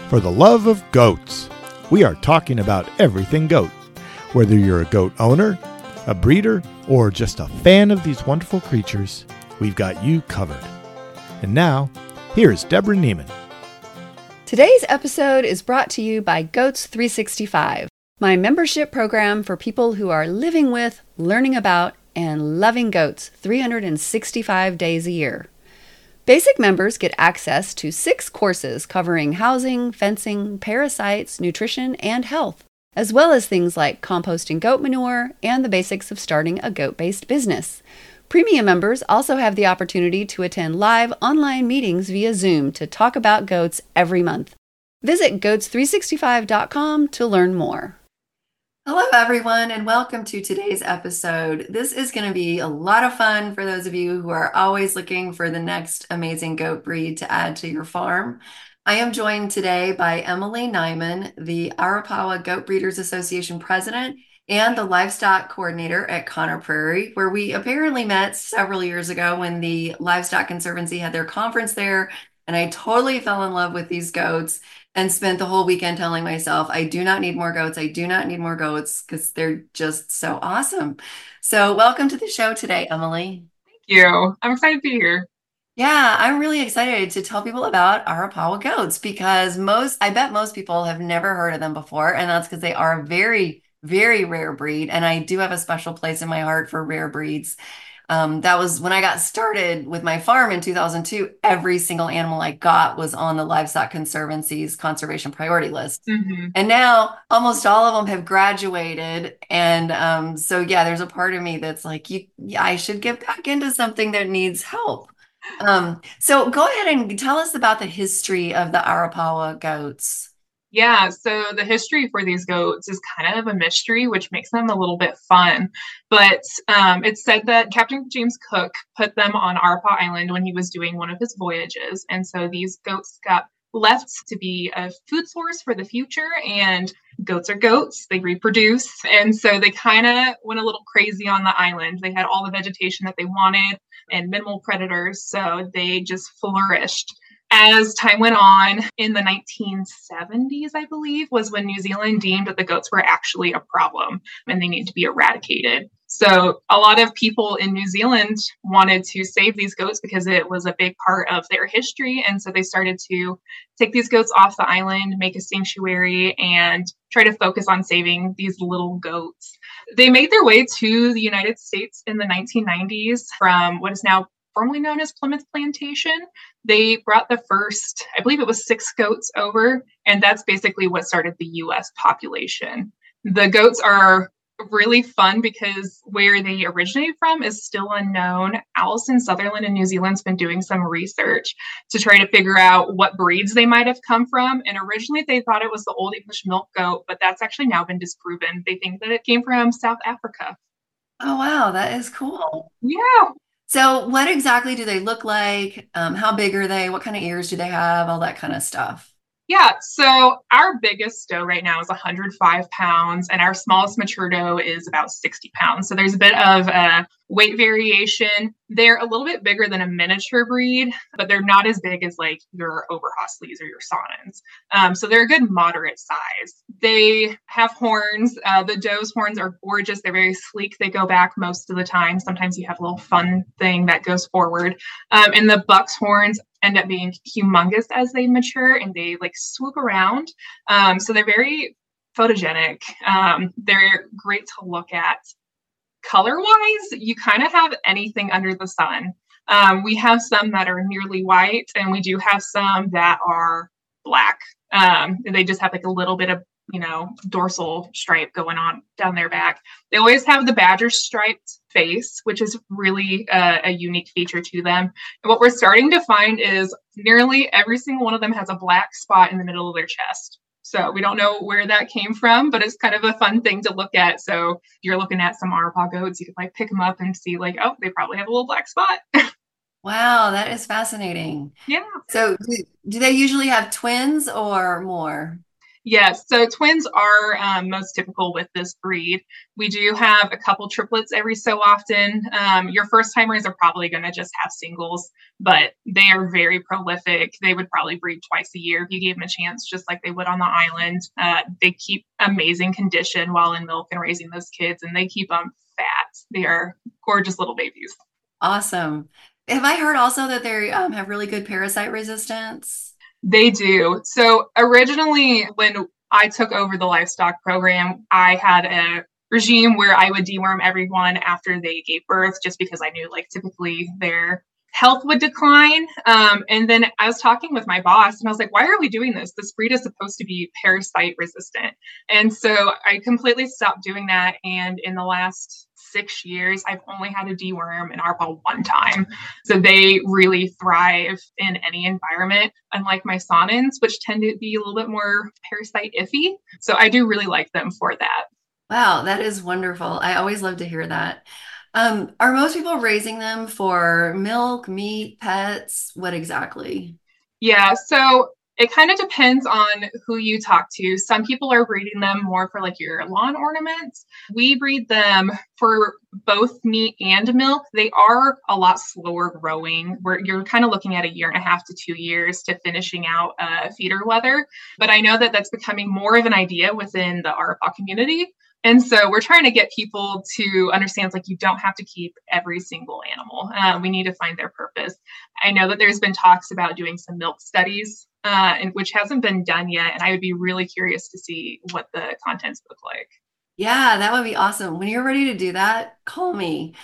for the love of goats. We are talking about everything goat. Whether you're a goat owner, a breeder, or just a fan of these wonderful creatures, we've got you covered. And now, here's Deborah Neiman. Today's episode is brought to you by Goats 365, my membership program for people who are living with, learning about, and loving goats 365 days a year. Basic members get access to 6 courses covering housing, fencing, parasites, nutrition, and health, as well as things like composting goat manure and the basics of starting a goat-based business. Premium members also have the opportunity to attend live online meetings via Zoom to talk about goats every month. Visit goats365.com to learn more. Hello, everyone, and welcome to today's episode. This is going to be a lot of fun for those of you who are always looking for the next amazing goat breed to add to your farm. I am joined today by Emily Nyman, the Arapawa Goat Breeders Association president and the livestock coordinator at Conner Prairie, where we apparently met several years ago when the Livestock Conservancy had their conference there. And I totally fell in love with these goats and spent the whole weekend telling myself, I do not need more goats. I do not need more goats because they're just so awesome. So welcome to the show today, Emily. Thank you. I'm excited to be here. Yeah, I'm really excited to tell people about Arapawa goats because I bet most people have never heard of them before. And that's because they are a very, very rare breed. And I do have a special place in my heart for rare breeds. That was when I got started with my farm in 2002. Every single animal I got was on the Livestock Conservancy's conservation priority list. Mm-hmm. And now almost all of them have graduated. And so, yeah, there's a part of me that's like, I should get back into something that needs help. So go ahead and tell us about the history of the Arapawa goats. Yeah, so the history for these goats is kind of a mystery, which makes them a little bit fun. But it's said that Captain James Cook put them on Arapawa Island when he was doing one of his voyages. And so these goats got left to be a food source for the future. And goats are goats, they reproduce. And so they kind of went a little crazy on the island. They had all the vegetation that they wanted and minimal predators. So they just flourished. As time went on, in the 1970s, I believe, was when New Zealand deemed that the goats were actually a problem and they needed to be eradicated. So a lot of people in New Zealand wanted to save these goats because it was a big part of their history. And so they started to take these goats off the island, make a sanctuary, and try to focus on saving these little goats. They made their way to the United States in the 1990s from what is now formerly known as Plymouth Plantation. They brought the first, I believe it was 6 goats over, and that's basically what started the U.S. population. The goats are really fun because where they originated from is still unknown. Alison Sutherland in New Zealand's been doing some research to try to figure out what breeds they might have come from. And originally they thought it was the Old English milk goat, but that's actually now been disproven. They think that it came from South Africa. Oh, wow. That is cool. Yeah. So what exactly do they look like? How big are they? What kind of ears do they have? All that kind of stuff. Yeah, so our biggest doe right now is 105 pounds, and our smallest mature doe is about 60 pounds. So there's a bit of a weight variation. They're a little bit bigger than a miniature breed, but they're not as big as like your Oberhaslis or your Saanens. So they're a good moderate size. They have horns. The doe's horns are gorgeous. They're very sleek. They go back most of the time. Sometimes you have a little fun thing that goes forward. And the buck's horns end up being humongous as they mature, and they like swoop around. So they're very photogenic. They're great to look at. Color-wise, you kind of have anything under the sun. We have some that are nearly white, and we do have some that are black. They just have like a little bit of, dorsal stripe going on down their back. They always have the badger striped face, which is really a unique feature to them. And what we're starting to find is nearly every single one of them has a black spot in the middle of their chest. So we don't know where that came from, but it's kind of a fun thing to look at. So if you're looking at some Arapawa goats, you can like pick them up and see like, oh, they probably have a little black spot. Wow, that is fascinating. Yeah. So do they usually have twins or more? Yes, so twins are most typical with this breed. We do have a couple triplets every so often. Your first timers are probably going to just have singles, but they are very prolific. They would probably breed twice a year if you gave them a chance, just like they would on the island. They keep amazing condition while in milk and raising those kids, and they keep them fat. They are gorgeous little babies. Awesome. Have I heard also that they have really good parasite resistance? They do. So originally, when I took over the livestock program, I had a regime where I would deworm everyone after they gave birth, just because I knew like typically their health would decline. And then I was talking with my boss and I was like, why are we doing this? This breed is supposed to be parasite resistant. And so I completely stopped doing that. And in the last 6 years, I've only had to deworm an ARPA one time. So they really thrive in any environment, unlike my Sonins, which tend to be a little bit more parasite iffy. So I do really like them for that. Wow, that is wonderful. I always love to hear that. Are most people raising them for milk, meat, pets? What exactly? Yeah, so it kind of depends on who you talk to. Some people are breeding them more for like your lawn ornaments. We breed them for both meat and milk. They are a lot slower growing, where you're kind of looking at 1.5 to 2 years to finishing out feeder weather. But I know that that's becoming more of an idea within the ARPA community. And so we're trying to get people to understand like you don't have to keep every single animal. We need to find their purpose. I know that there's been talks about doing some milk studies, and which hasn't been done yet. And I would be really curious to see what the contents look like. Yeah, that would be awesome. When you're ready to do that, call me.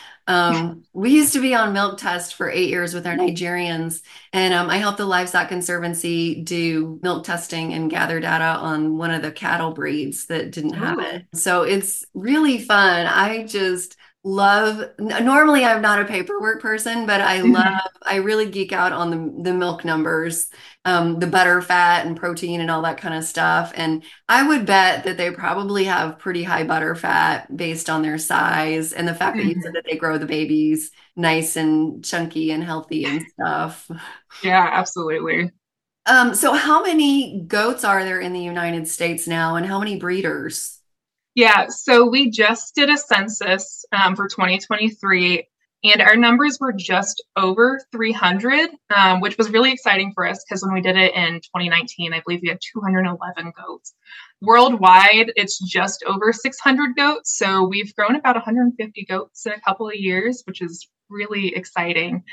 We used to be on milk test for 8 years with our Nigerians, and I helped the Livestock Conservancy do milk testing and gather data on one of the cattle breeds that didn't have Ooh. it. So it's really fun. I just love, normally I'm not a paperwork person, but Mhm. I really geek out on the milk numbers, the butter, fat, and protein and all that kind of stuff. And I would bet that they probably have pretty high butter fat based on their size and the fact that you said Mhm. that they grow the babies nice and chunky and healthy and stuff. Yeah, absolutely. So how many goats are there in the United States now, and how many breeders? Yeah, so we just did a census for 2023, and our numbers were just over 300, which was really exciting for us because when we did it in 2019, I believe we had 211 goats. Worldwide, it's just over 600 goats. So we've grown about 150 goats in a couple of years, which is really exciting.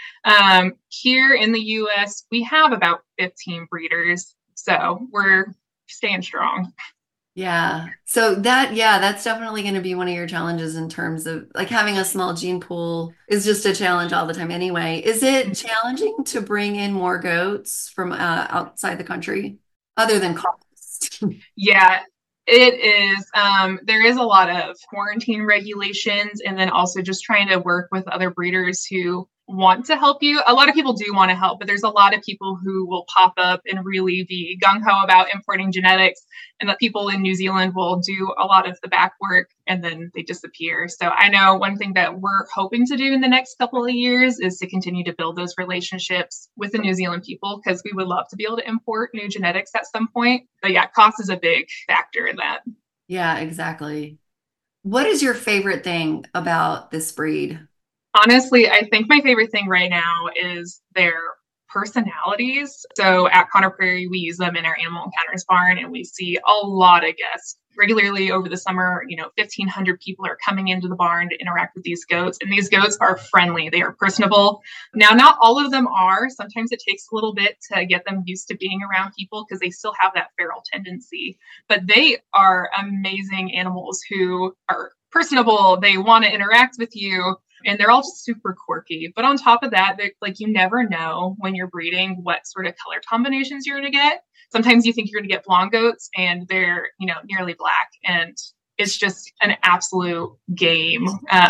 Here in the US, we have about 15 breeders. So we're staying strong. Yeah. So that, yeah, that's definitely going to be one of your challenges in terms of like having a small gene pool is just a challenge all the time anyway. Is it challenging to bring in more goats from outside the country other than cost? Yeah, it is. There is a lot of quarantine regulations, and then also just trying to work with other breeders who want to help you. A lot of people do want to help, but there's a lot of people who will pop up and really be gung ho about importing genetics, and that people in New Zealand will do a lot of the back work and then they disappear. So I know one thing that we're hoping to do in the next couple of years is to continue to build those relationships with the New Zealand people because we would love to be able to import new genetics at some point. But yeah, cost is a big factor in that. Yeah, exactly. What is your favorite thing about this breed? Honestly, I think my favorite thing right now is their personalities. So at Conner Prairie, we use them in our animal encounters barn, and we see a lot of guests regularly over the summer. 1,500 people are coming into the barn to interact with these goats, and these goats are friendly. They are personable. Now, not all of them are. Sometimes it takes a little bit to get them used to being around people because they still have that feral tendency, but they are amazing animals who are personable. They want to interact with you, and they're all just super quirky. But on top of that, like you never know when you're breeding what sort of color combinations you're going to get. Sometimes you think you're going to get blonde goats and they're, nearly black. And it's just an absolute game.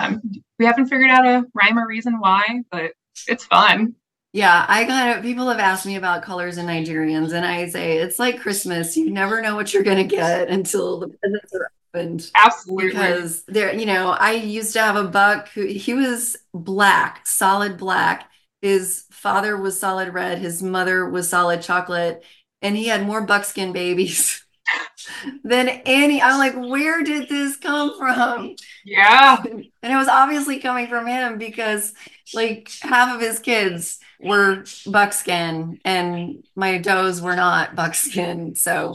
We haven't figured out a rhyme or reason why, but it's fun. Yeah, people have asked me about colors in Nigerians, and I say it's like Christmas. You never know what you're going to get until the presents are opened. Absolutely. Because I used to have a buck who he was black, solid black. His father was solid red, his mother was solid chocolate, and he had more buckskin babies than any. I'm like, where did this come from? Yeah. And it was obviously coming from him because like half of his kids were buckskin and my does were not buckskin. So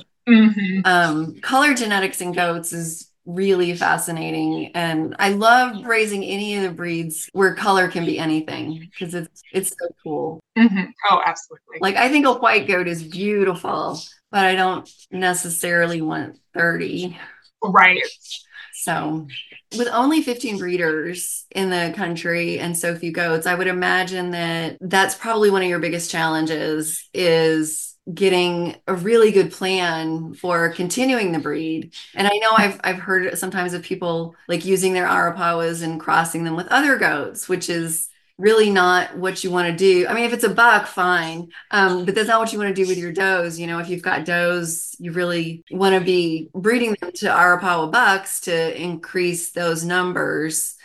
color genetics in goats is really fascinating. And I love raising any of the breeds where color can be anything because it's so cool. Oh, absolutely. Like I think a white goat is beautiful, but I don't necessarily want 30. Right. So with only 15 breeders in the country and so few goats, I would imagine that that's probably one of your biggest challenges is getting a really good plan for continuing the breed. And I know I've heard sometimes of people like using their Arapawas and crossing them with other goats, which is really not what you want to do. I mean, if it's a buck, fine. But that's not what you want to do with your does. You know, if you've got does, you really want to be breeding them to Arapawa bucks to increase those numbers.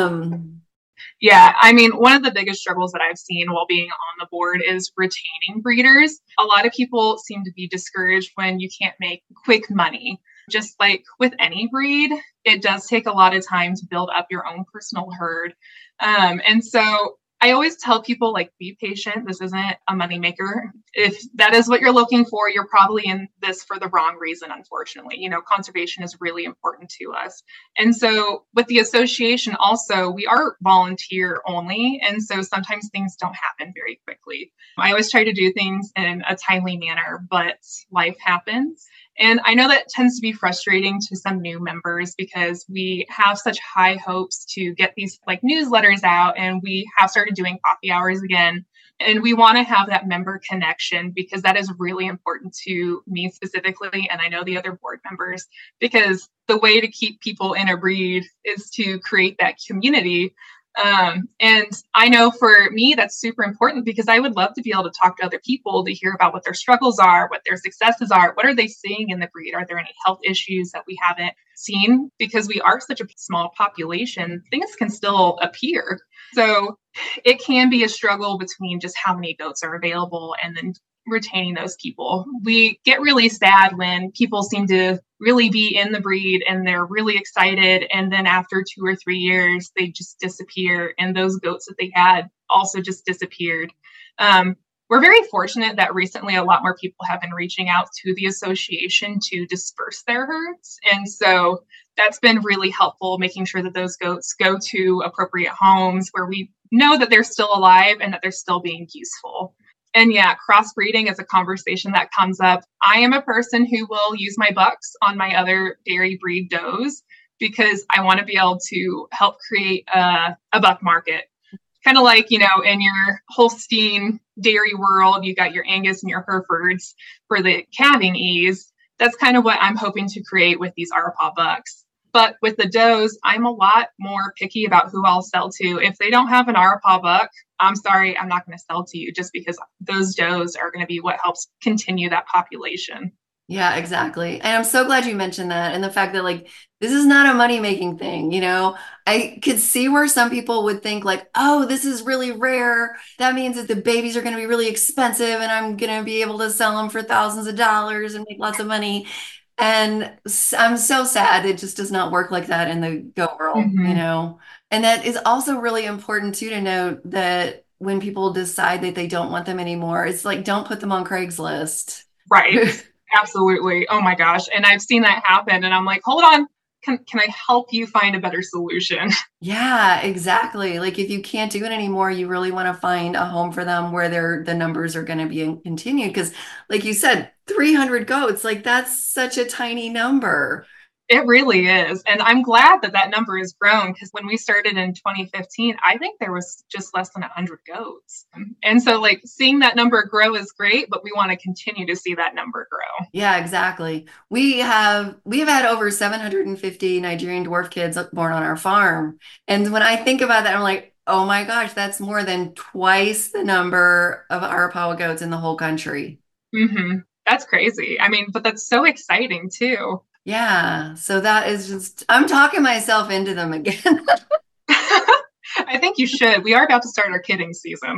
Yeah, I mean, one of the biggest struggles that I've seen while being on the board is retaining breeders. A lot of people seem to be discouraged when you can't make quick money. Just like with any breed, it does take a lot of time to build up your own personal herd. And so I always tell people, like, be patient. This isn't a moneymaker. If that is what you're looking for, you're probably in this for the wrong reason, unfortunately. You know, conservation is really important to us. And so with the association also, we are volunteer only. And so sometimes things don't happen very quickly. I always try to do things in a timely manner, but life happens. And I know that tends to be frustrating to some new members because we have such high hopes to get these like newsletters out, and we have started doing coffee hours again. And we want to have that member connection because that is really important to me specifically. And I know the other board members, because the way to keep people in a breed is to create that community. And I know for me, that's super important because I would love to be able to talk to other people to hear about what their struggles are, what their successes are, what are they seeing in the breed? Are there any health issues that we haven't seen? Because we are such a small population, things can still appear. So it can be a struggle between just how many goats are available and then retaining those people. We get really sad when people seem to really be in the breed and they're really excited. And then after 2 or 3 years, they just disappear. And those goats that they had also just disappeared. We're very fortunate that recently a lot more people have been reaching out to the association to disperse their herds. And so that's been really helpful, making sure that those goats go to appropriate homes where we know that they're still alive and that they're still being useful. And yeah, crossbreeding is a conversation that comes up. I am a person who will use my bucks on my other dairy breed does because I want to be able to help create a buck market. Kind of like, you know, in your Holstein dairy world, you got your Angus and your Herefords for the calving ease. That's kind of what I'm hoping to create with these Arapaw bucks. But with the does, I'm a lot more picky about who I'll sell to. If they don't have an Arapaw buck, I'm sorry, I'm not going to sell to you just because those does are going to be what helps continue that population. Yeah, exactly. And I'm so glad you mentioned that. And the fact that like, this is not a money-making thing, you know, I could see where some people would think like, oh, this is really rare. That means that the babies are going to be really expensive and I'm going to be able to sell them for thousands of dollars and make lots of money. And I'm so sad it just does not work like that in the goat world, you know. And that is also really important too to note that when people decide that they don't want them anymore, it's like, don't put them on Craigslist. Right. Absolutely. Oh my gosh. And I've seen that happen. And I'm like, hold on. Can I help you find a better solution? Yeah, exactly. Like if you can't do it anymore, you really want to find a home for them where the numbers are going to be continued. Because like you said, 300 goats, like that's such a tiny number. It really is. And I'm glad that that number has grown because when we started in 2015, I think there was just less than 100 goats. And so like seeing that number grow is great, but we want to continue to see that number grow. Yeah, exactly. We have had over 750 Nigerian dwarf kids born on our farm. And when I think about that, I'm like, oh my gosh, that's more than twice the number of Arapawa goats in the whole country. That's crazy. I mean, but that's so exciting too. Yeah. So that is just, I'm talking myself into them again. I think you should. We are about to start our kidding season.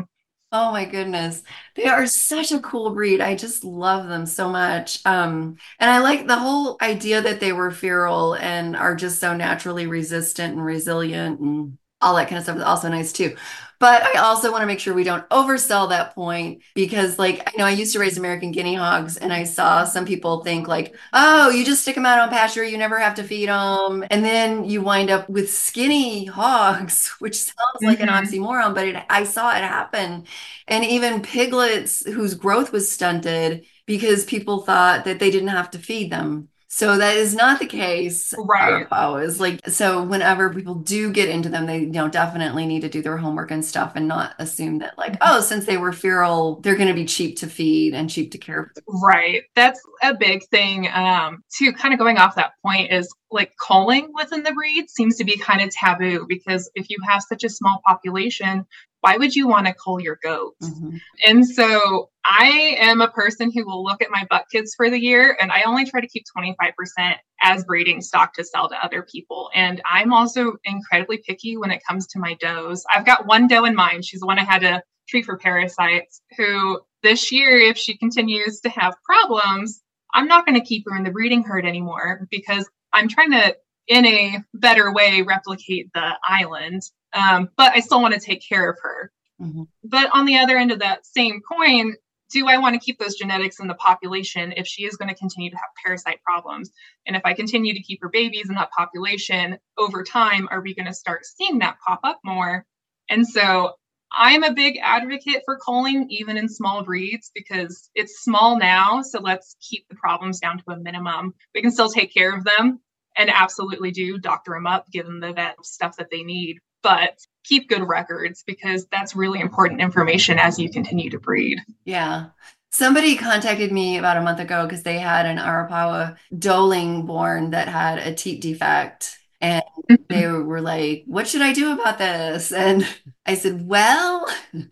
Oh my goodness. They are such a cool breed. I just love them so much. And I like the whole idea that they were feral and are just so naturally resistant and resilient and all that kind of stuff is also nice too. But I also want to make sure we don't oversell that point because, like, I know I used to raise American guinea hogs, and I saw some people think, like, oh, you just stick them out on pasture, you never have to feed them. And then you wind up with skinny hogs, which sounds like an Hmm. oxymoron, but I saw it happen, and even piglets whose growth was stunted because people thought that they didn't have to feed them. So that is not the case. Right. Arapawas, like, so whenever people do get into them, they, definitely need to do their homework and stuff and not assume that, like, oh, since they were feral, they're going to be cheap to feed and cheap to care for. Right. That's a big thing. To kind of going off that point is like culling within the breed seems to be kind of taboo because if you have such a small population, why would you want to cull your goats? Mhm. And so I am a person who will look at my buck kids for the year and I only try to keep 25% as breeding stock to sell to other people. And I'm also incredibly picky when it comes to my does. I've got one doe in mind. She's the one I had to treat for parasites, who this year, if she continues to have problems, I'm not going to keep her in the breeding herd anymore because I'm trying to, in a better way, replicate the island. But I still want to take care of her. Mhm. But on the other end of that same coin, do I want to keep those genetics in the population if she is going to continue to have parasite problems? And if I continue to keep her babies in that population over time, are we going to start seeing that pop up more? And so I'm a big advocate for culling, even in small breeds, because it's small now. So let's keep the problems down to a minimum. We can still take care of them and absolutely do doctor them up, give them the vet stuff that they need, but keep good records because that's really important information as you continue to breed. Yeah. Somebody contacted me about a month ago because they had an Arapawa doeling born that had a teat defect. And they were like, what should I do about this? And I said, well,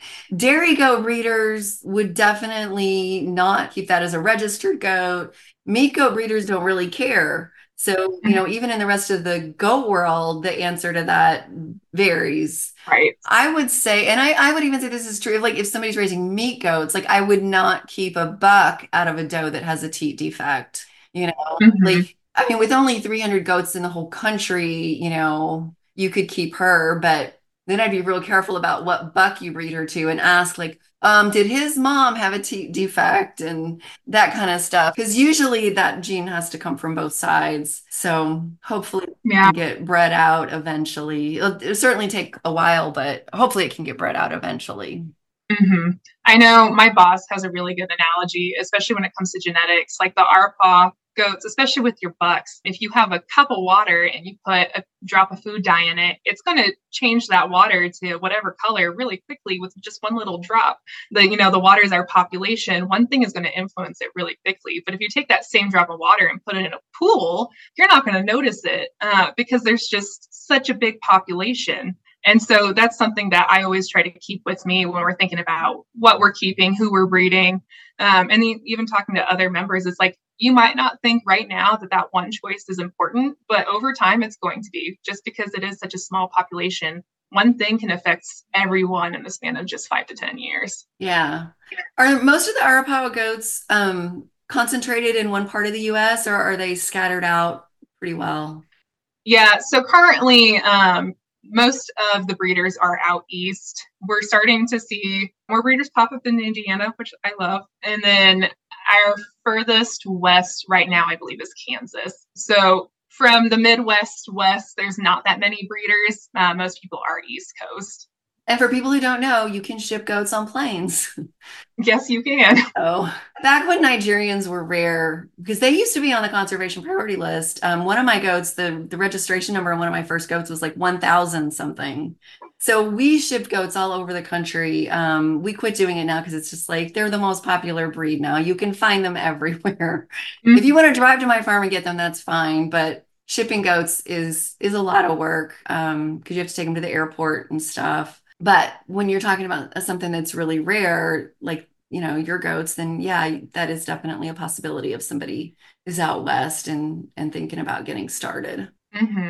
dairy goat breeders would definitely not keep that as a registered goat. Meat goat breeders don't really care. So, even in the rest of the goat world, the answer to that varies. Right. I would say, and I would even say this is true, like if somebody's raising meat goats, like I would not keep a buck out of a doe that has a teat defect, Mm-hmm. like, I mean, with only 300 goats in the whole country, you could keep her, but then I'd be real careful about what buck you breed her to and ask, like, did his mom have a teat defect and that kind of stuff? Because usually that gene has to come from both sides. So hopefully it Yeah. can get bred out eventually. It'll certainly take a while, but hopefully it can get bred out eventually. Mm-hmm. I know my boss has a really good analogy, especially when it comes to genetics, like the Arpaw goats, especially with your bucks. If you have a cup of water and you put a drop of food dye in it, it's going to change that water to whatever color really quickly with just one little drop. The water is our population. One thing is going to influence it really quickly. But if you take that same drop of water and put it in a pool, you're not going to notice it because there's just such a big population. And so that's something that I always try to keep with me when we're thinking about what we're keeping, who we're breeding. And even talking to other members, it's like, you might not think right now that that one choice is important, but over time it's going to be, just because it is such a small population. One thing can affect everyone in the span of just 5 to 10 years. Yeah. Are most of the Arapawa goats concentrated in one part of the US, or are they scattered out pretty well? Yeah, so currently, most of the breeders are out east. We're starting to see more breeders pop up in Indiana, which I love. And then our furthest west right now, I believe, is Kansas. So from the Midwest west, there's not that many breeders. Most people are East Coast. And for people who don't know, you can ship goats on planes. Yes, you can. Oh, back when Nigerians were rare, because they used to be on the conservation priority list. One of my goats, the registration number on one of my first goats was like 1,000 something. So we shipped goats all over the country. We quit doing it now because it's just like they're the most popular breed now. You can find them everywhere. If you want to drive to my farm and get them, that's fine. But shipping goats is a lot of work because you have to take them to the airport and stuff. But when you're talking about something that's really rare, like, your goats, then yeah, that is definitely a possibility if somebody is out west and thinking about getting started. Mm-hmm.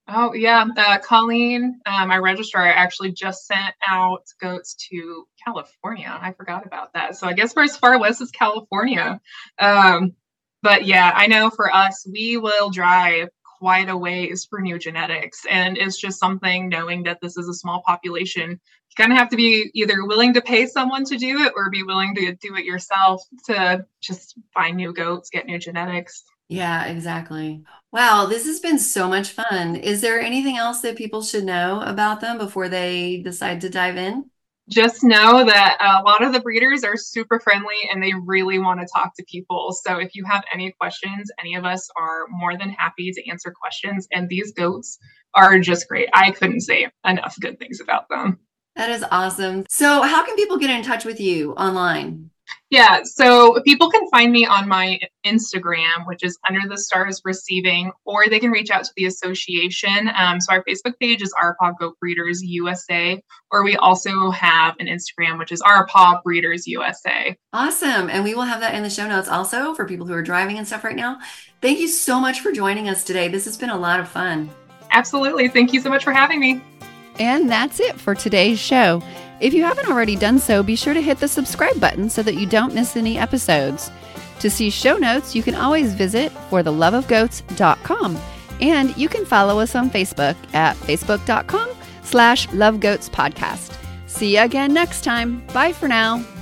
Oh, yeah. Colleen, my registrar, actually just sent out goats to California. I forgot about that. So I guess we're as far west as California. But yeah, I know for us, we will drive quite a ways for new genetics. And it's just something, knowing that this is a small population, you kind of have to be either willing to pay someone to do it or be willing to do it yourself to just find new goats, get new genetics. Yeah, exactly. Wow, this has been so much fun. Is there anything else that people should know about them before they decide to dive in? Just know that a lot of the breeders are super friendly and they really want to talk to people. So if you have any questions, any of us are more than happy to answer questions. And these goats are just great. I couldn't say enough good things about them. That is awesome. So how can people get in touch with you online? Yeah, so people can find me on my Instagram, which is Under the Stars Receiving, or they can reach out to the association. So our Facebook page is Our Paw Goat Breeders USA, or we also have an Instagram, which is Our Paw Breeders USA. Awesome. And we will have that in the show notes also for people who are driving and stuff right now. Thank you so much for joining us today. This has been a lot of fun. Absolutely. Thank you so much for having me. And that's it for today's show. If you haven't already done so, be sure to hit the subscribe button so that you don't miss any episodes. To see show notes, you can always visit fortheloveofgoats.com. And you can follow us on Facebook at facebook.com/lovegoatspodcast. See you again next time. Bye for now.